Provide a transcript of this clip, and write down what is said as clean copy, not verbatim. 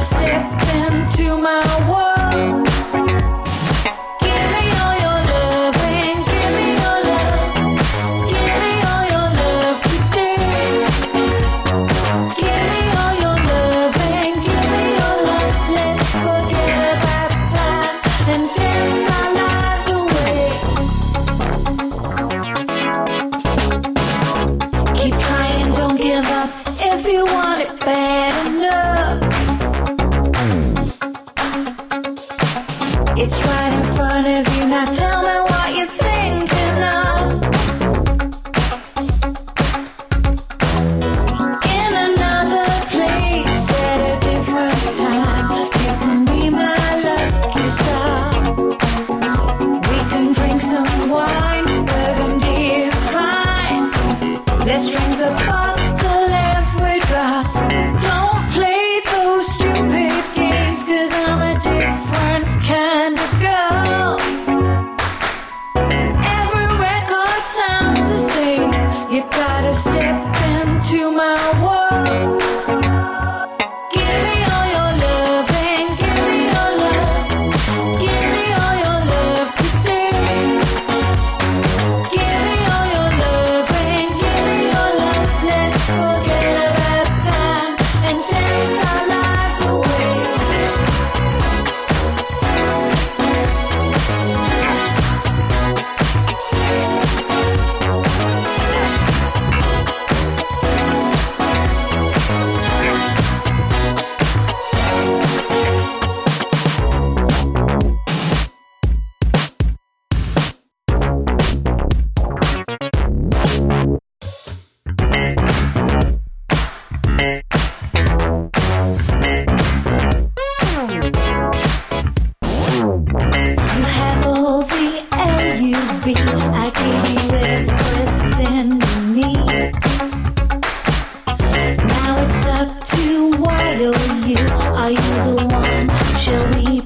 step into my world. Give me all your loving, give me your love. Give me all your love today. Give me all your loving, give me your love. Let's forget about time and dance our lives away. Keep trying, don't give up if you want it bad enough. It's right in front of you, now tell me what you're thinking of. In another place, at a different time, you can be my lucky star. We can drink some wine, burgundy is fine. Let's drink the bottle every drop. Don't play those stupid games, 'cause I'm a different kind of girl. Every record sounds the same. You gotta step into my world. Give me all your loving, give me your love. Give me all your love today. Give me all your loving, give me your love. Let's forget about time and dance our lives away. You have all the LUV. I gave you everything you need. Now it's up to why are you the one? Shall we